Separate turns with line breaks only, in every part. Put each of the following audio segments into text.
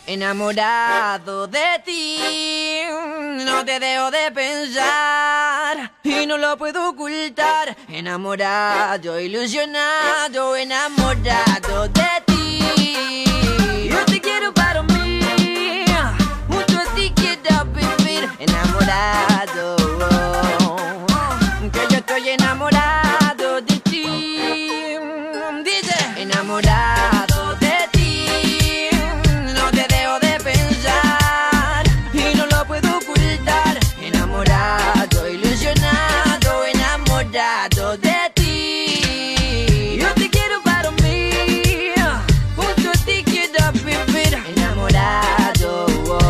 Enamorado de ti, no te dejo de pensar y no lo puedo ocultar. Enamorado, ilusionado, enamorado de ti. Yo te quiero para mí, junto a ti quiero vivir. Enamorado, que yo estoy enamorado de ti. Dice, enamorado de ti, no te dejo de pensar y no lo puedo ocultar. Enamorado, ilusionado, enamorado de ti. Yo te quiero para mí, junto a ti quiero vivir. Enamorado,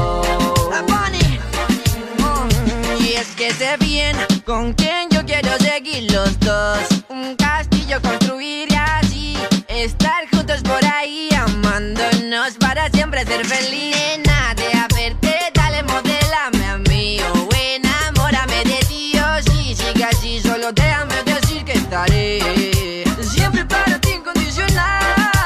y es que sé bien con quién yo quiero seguir los dos. Un castillo construir y así estar juntos por ahí, amándonos para siempre ser feliz. Nena, de verte, dale, modélame a mí o enamórame de ti. O si sigue así, solo déjame decir que estaré siempre para ti incondicional.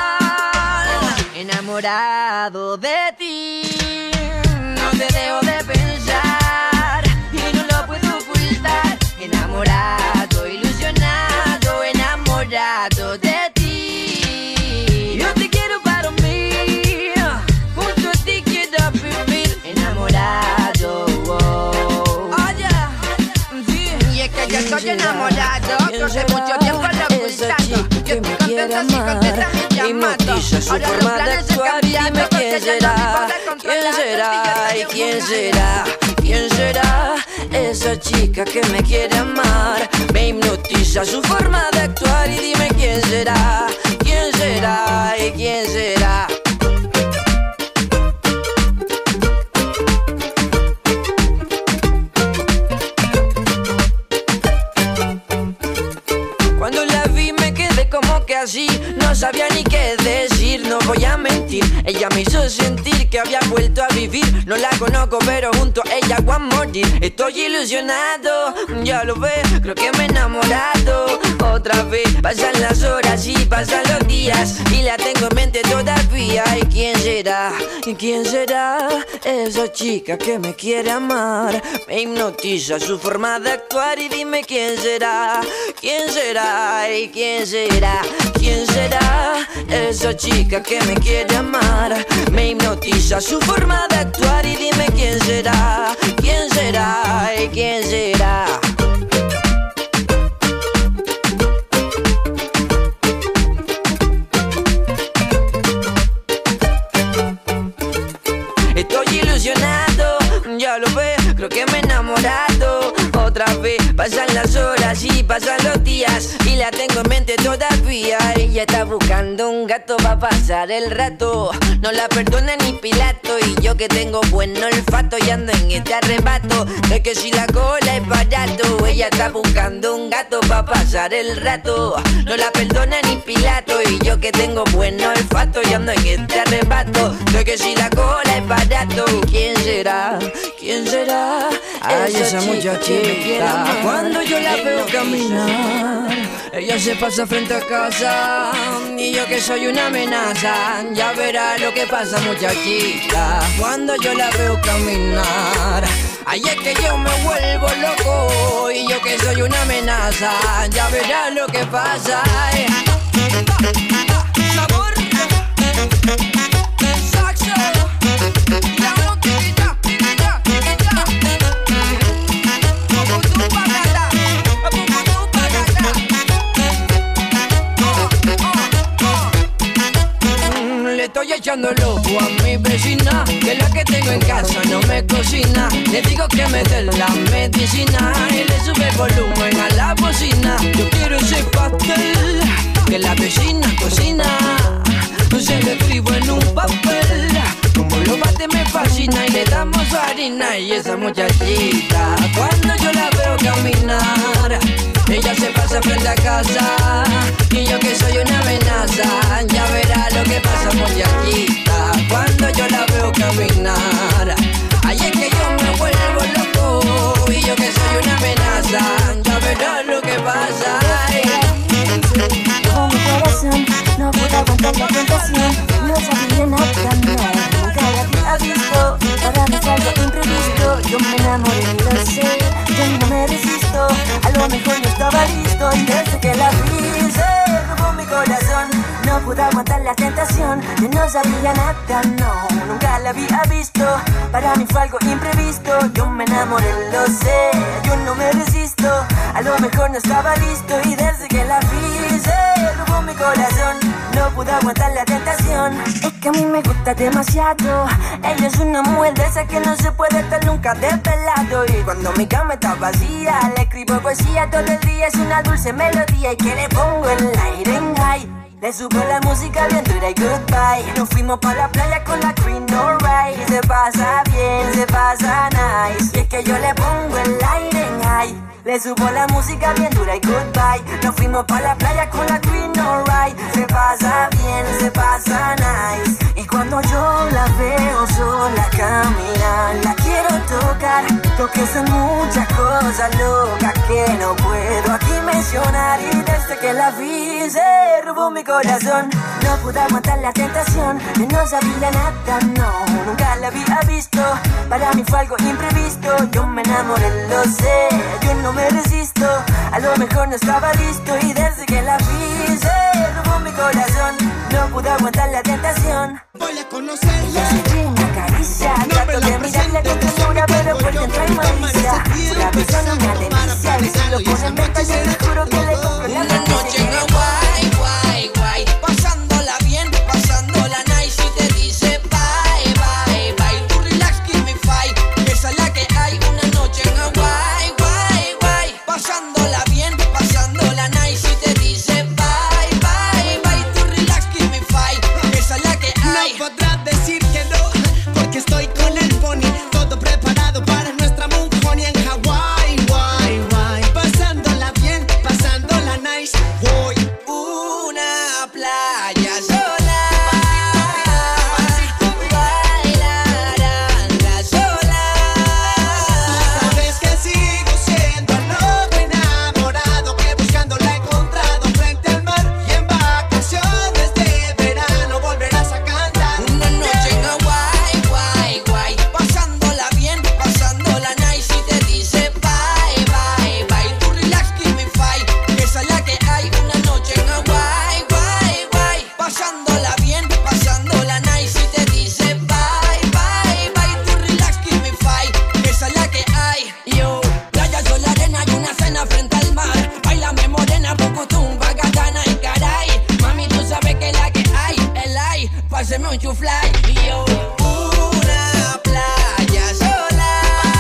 Enamorado de ti, no te dejo de pensar y no lo puedo ocultar. Enamorado, ilusionado, enamorado de ti. Yo te quiero para mí, junto a ti quiero vivir. Enamorado, oye, sí. Y es que yo estoy enamorado, que hace mucho tiempo lo ocultando. Yo estoy contenta, sí, contenta, me llamando. Ahora los planes se cambian, porque ya no me vas a controlar.
¿Quién será? ¿Y quién será? ¿Quién será esa chica que me quiere amar? Me hipnotiza su forma de actuar y dime quién será. ¿Quién será? ¿Y quién será? Cuando la vi me quedé como que así, no sabía ni qué decir, no voy a mentir. Ella me hizo sentir que había vuelto a vivir. No la conozco pero junto a ella voy a morir. Estoy ilusionado, ya lo ves, creo que me he enamorado. Otra vez, pasan las horas y pasan los días y la tengo en mente todavía. ¿Y quién será? ¿Y quién será esa chica que me quiere amar? Me hipnotiza su forma de actuar y dime quién será. ¿Quién será? ¿Y quién será? ¿Quién será esa chica que me quiere amar? Me hipnotiza su forma de actuar y dime quién será. ¿Quién será? ¿Y quién será? Estoy ilusionado, ya lo ves, creo que me he enamorado. Otra vez, pasan las horas y pasan los días y la tengo en mente todavía. Ella está buscando un gato para pasar el rato, no la perdona ni Pilato. Y yo que tengo buen olfato y ando en este arrebato de que si la cola es barato. Ella está buscando un gato para pasar el rato, no la perdona ni Pilato. Y yo que tengo buen olfato y ando en este arrebato de que si la cola es barato. ¿Quién será? ¿Quién será?
Ay, esa muchachita, cuando yo la veo caminar, ella se pasa frente a casa y yo que soy una amenaza. Ya verá lo que pasa, muchachita, cuando yo la veo caminar. Ay, es que yo me vuelvo loco y yo que soy una amenaza. Ya verá lo que pasa. Sabor, saxo.
Estoy echando loco a mi vecina, que la que tengo en casa no me cocina. Le digo que me dé la medicina y le sube volumen a la bocina. Yo quiero ese pastel que la vecina cocina, se lo escribo en un papel. Como lo bate me fascina y le damos harina. Y esa muchachita, cuando yo la veo caminar, ella se pasa frente a casa y yo que soy una amenaza. Ya verá lo que pasa, muchachita, cuando yo la veo caminar. Ay, es que yo me vuelvo loco y yo que soy una amenaza. Ya verá lo que pasa.
Con mi corazón no puedo aguantar la tentación. No sabía nada, no, nunca la
Yo me enamoré, lo sé, yo no me resisto. A lo mejor no estaba listo y desde que la vi se robó mi corazón. No pude aguantar la tentación, yo no sabía nada, no, nunca la había visto. Para mí fue algo imprevisto, yo me enamoré, lo sé, yo no me resisto. A lo mejor no estaba listo y desde que la vi se robó mi corazón. No pude aguantar la tentación, es que a mí me gusta demasiado. Ella es una mujer de esa que no se puede estar nunca desvelado. Y cuando mi cama está vacía, le escribo poesía todo el día. Es una dulce melodía y que le pongo el aire en high. Le subo la música bien dura y goodbye. Nos fuimos pa' la playa con la Queen, alright. Se pasa bien, se pasa nice. Y es que yo le pongo el aire en high. Le subo la música bien dura y goodbye. Nos fuimos pa' la playa con la Queen, alright. Se pasa bien, se pasa nice. Y cuando yo la veo sola caminar, la quiero tocar, porque son muchas cosas locas que no puedo aquí mencionar. Y desde que la vi se robó mi corazón. No pude aguantar la tentación, yo no sabía nada, no, nunca la había visto. Para mí fue algo imprevisto, yo me enamoré, lo sé, yo no me resisto. A lo mejor no estaba listo y desde que la vi se robó mi corazón. No pude aguantar la tentación.
Voy a conocerla.
Ella se tiene una caricia, trato de mirarla con ternura, pero por dentro hay malicia. Una persona, una delicia, y si lo pone en venta yo te juro que le compro la
Una noche en Hawái, guay, guay, pasándola bien, pasándola nice. Y te dice bye, bye, bye. Tú relax, give me five, esa es la que hay. Una noche en Hawái, guay, guay, pasándola bien, pasándola nice. Y te dice bye, bye, bye. Tú relax, give me five, esa es la que hay.
No podrás decir que no, porque estoy con el pony, todo preparado para nuestra Moonpony en Hawái, guay, guay, pasándola bien, pasándola nice, voy.
Una playa sola, bailarán la sola.
Sabes que sigo siendo loco enamorado, que buscando la he encontrado frente al mar y en vacaciones de verano volverás a cantar.
Una noche en Hawái, guay, guay, pasándola bien, pasándola nice. Y te dice bye, bye, bye. Tú relax, give me five, esa es la que hay. Una noche en Hawái, guay, guay, pasándola bien, pasándola nice. Y te dice bye, bye, bye. Tú relax, give me five, esa es la que hay. Yo, playa, sol, arena y una cena frente al mar. Bailame morena, Pucutumba, Gatana y caray. Mami, tú sabes que la que hay, el hay. Páseme un chuflay. Yo, una playa sola,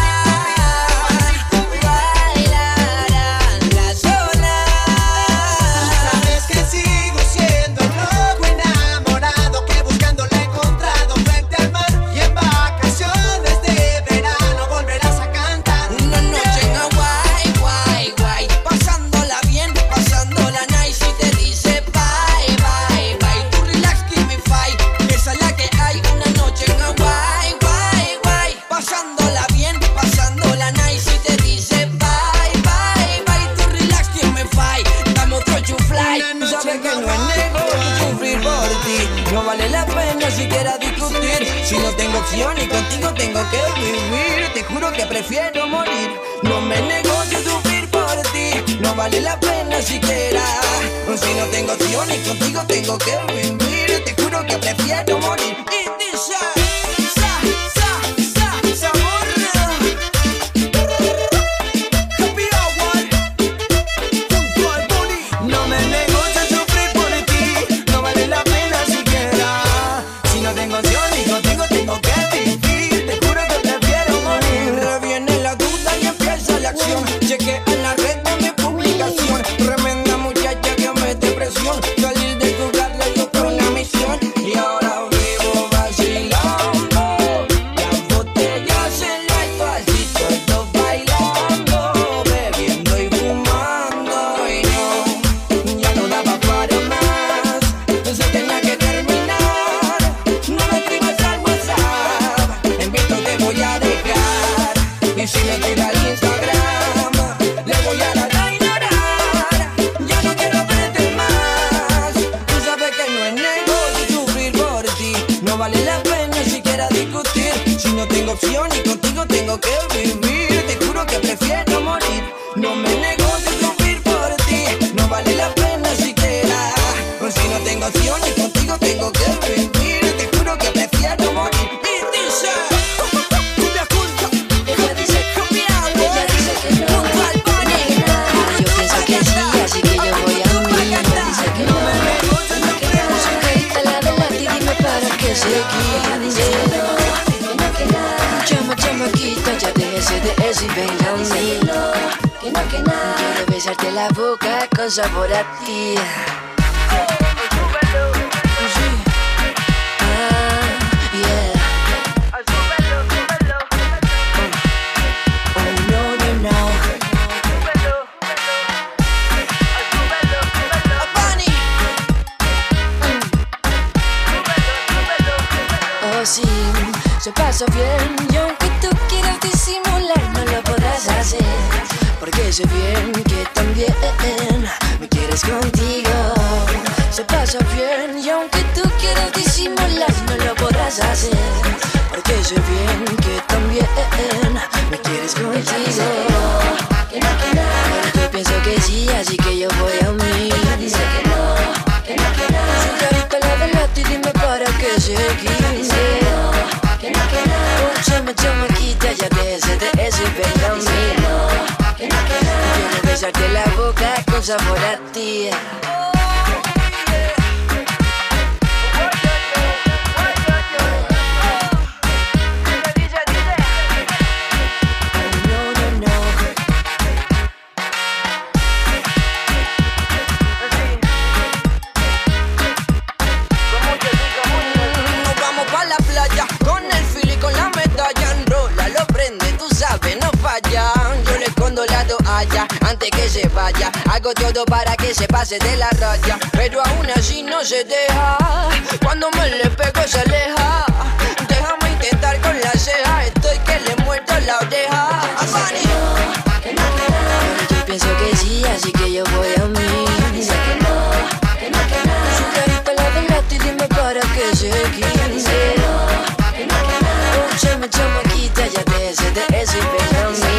bailarán la sola.
Sabes que sigo siendo loco enamorado, que buscando la he encontrado frente al mar y en vacaciones de verano volverás a cantar.
Una noche en Hawái, guay, guay, pasándola bien, pasándola nice. Y te dice bye, bye, bye. Tú relax, give me five, esa es la que hay. Una noche en Hawái, guay, guay, pasándola bien, pasándola nice. Y te dice bye, bye, bye. Tú relax, give me five, dame otro chuflay.
Una noche
Sabes
en
que no es
Hawái,
negocio sufrir por ti, no vale la pena siquiera discutir. Si no tengo opción y contigo tengo que vivir, te juro que prefiero morir. No me negocio sufrir por ti, no vale la pena siquiera. Si no tengo opción y contigo tengo que vivir, te juro que prefiero morir. Y dice, sabor. Happy hour, junto al Bunny.
No me negocio sufrir por ti, no vale la pena siquiera. Si no tengo opción y contigo tengo que vivir, te juro que prefiero morir.
Viene la duda y empieza la acción. Cheque en la red de mi publicación. Tremenda muchacha que mete presión. Salir de tu casa yo con una misión. Y ahora vivo vacilando. Las botellas en la pasito, todos bailando, bebiendo y fumando. Y no, ya no daba para más. Se tenía que terminar. No me escribas al WhatsApp, en visto te voy a dejar. Y si me tira al Instagram, le voy a dar a ignorar. Ya no quiero verte más. Tú sabes que no es negocio sufrir por ti, no vale la pena siquiera discutir. Si no tengo opción y contigo tengo tengo que vivir. Te juro que prefiero morir. No me negocio sufrir por ti. No vale la pena siquiera. Pues si no tengo opción y contigo tengo que vivir. Te juro que prefiero morir. Y dice, cumbia culta.
Ella dice que no.
Junto al Bunny.
Yo pienso que sí, así que yo voy a mí. Ella dice que no. Sujeita la delante y dime para qué seguir. Ella dice que no. Chamaquita, ya déjese de eso y ven a mí. Quiero besarte la boca con sabor a ti. Sí, se pasa bien y aunque tú quieras disimular no lo podrás hacer, porque sé bien que también me quieres contigo. Se pasa bien y aunque tú quieras disimular no lo podrás hacer, porque sé bien que también me quieres contigo. Pero yo pienso que sí, así que yo voy a mí. Dice que no. Sujeita la delante y dime para qué seguir. Chamaquita, ya déjese de eso y ven a mí. Quiero besarte la boca con sabor a ti.
Antes que se vaya, hago todo para que se pase de la raya, pero aún así no se deja. Cuando me le pego se aleja. Déjame intentar con la ceja, estoy que le muerdo la oreja.
Pero yo pienso que sí, así que yo voy a mí. Dice que no. Sujeita la delante y dime para qué seguir. Dice chamaquita, ya déjese de eso y ven a mí.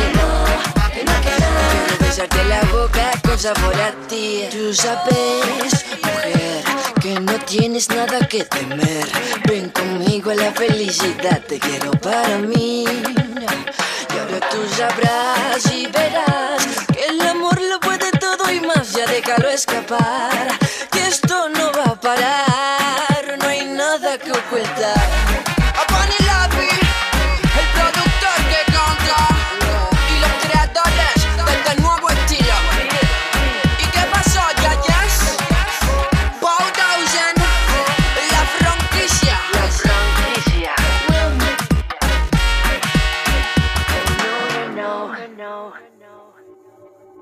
Besarte la boca con sabor a ti. Tú sabes, mujer, que no tienes nada que temer. Ven conmigo a la felicidad, te quiero para mí. Y ahora tú sabrás